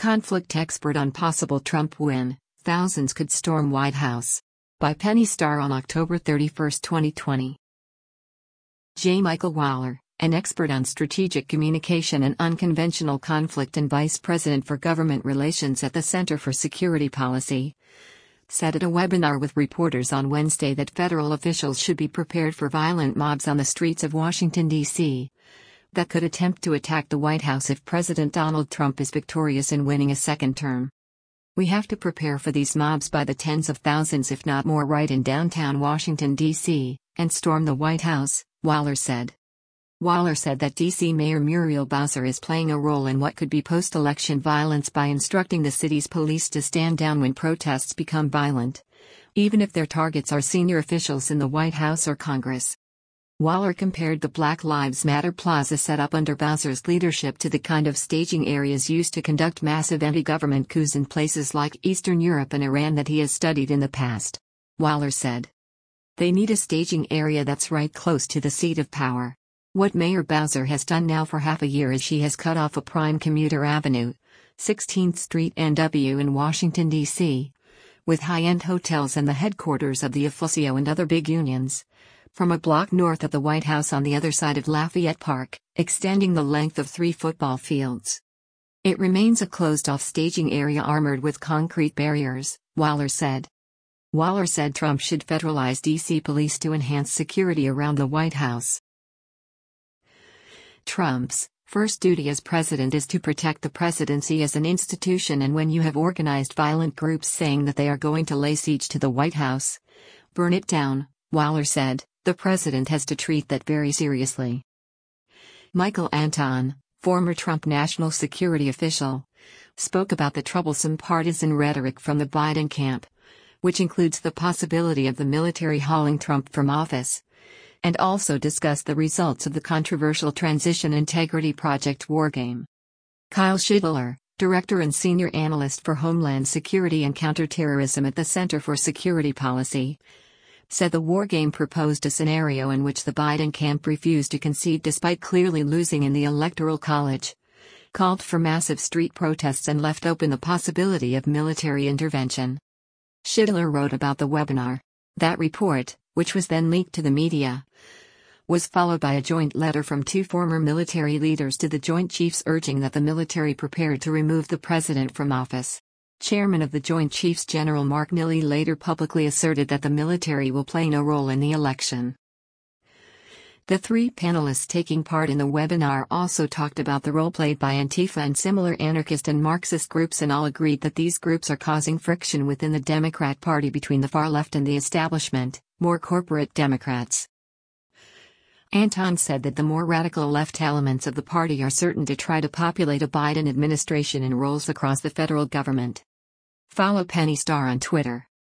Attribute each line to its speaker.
Speaker 1: Conflict expert on possible Trump win, thousands could storm White House. By Penny Starr on October 31, 2020. J. Michael Waller, an expert on strategic communication and unconventional conflict and vice president for government relations at the Center for Security Policy, said at a webinar with reporters on Wednesday that federal officials should be prepared for violent mobs on the streets of Washington, D.C. that could attempt to attack the White House if President Donald Trump is victorious in winning a second term. We have to prepare for these mobs by the tens of thousands if not more right in downtown Washington, D.C., and storm the White House, Waller said. Waller said that D.C. Mayor Muriel Bowser is playing a role in what could be post-election violence by instructing the city's police to stand down when protests become violent, even if their targets are senior officials in the White House or Congress. Waller compared the Black Lives Matter plaza set up under Bowser's leadership to the kind of staging areas used to conduct massive anti-government coups in places like Eastern Europe and Iran that he has studied in the past. Waller said. They need a staging area that's right close to the seat of power. What Mayor Bowser has done now for half a year is she has cut off a prime commuter avenue, 16th Street NW in Washington, D.C., with high-end hotels and the headquarters of the AFL-CIO and other big unions, from a block north of the White House on the other side of Lafayette Park, extending the length of 3 football fields. It remains a closed-off staging area armored with concrete barriers, Waller said. Waller said Trump should federalize D.C. police to enhance security around the White House. Trump's first duty as president is to protect the presidency as an institution, and when you have organized violent groups saying that they are going to lay siege to the White House, burn it down, Waller said, the president has to treat that very seriously. Michael Anton, former Trump national security official, spoke about the troublesome partisan rhetoric from the Biden camp, which includes the possibility of the military hauling Trump from office, and also discussed the results of the controversial Transition Integrity Project wargame. Kyle Schidler, director and senior analyst for Homeland Security and Counterterrorism at the Center for Security Policy, said the wargame proposed a scenario in which the Biden camp refused to concede despite clearly losing in the Electoral College, called for massive street protests and left open the possibility of military intervention. Schidler wrote about the webinar. That report, which was then leaked to the media, was followed by a joint letter from 2 former military leaders to the Joint Chiefs urging that the military prepared to remove the president from office. Chairman of the Joint Chiefs General Mark Milley later publicly asserted that the military will play no role in the election. The 3 panelists taking part in the webinar also talked about the role played by Antifa and similar anarchist and Marxist groups, and all agreed that these groups are causing friction within the Democrat Party between the far left and the establishment, more corporate Democrats. Anton said that the more radical left elements of the party are certain to try to populate a Biden administration in roles across the federal government. Follow Penny Starr on Twitter.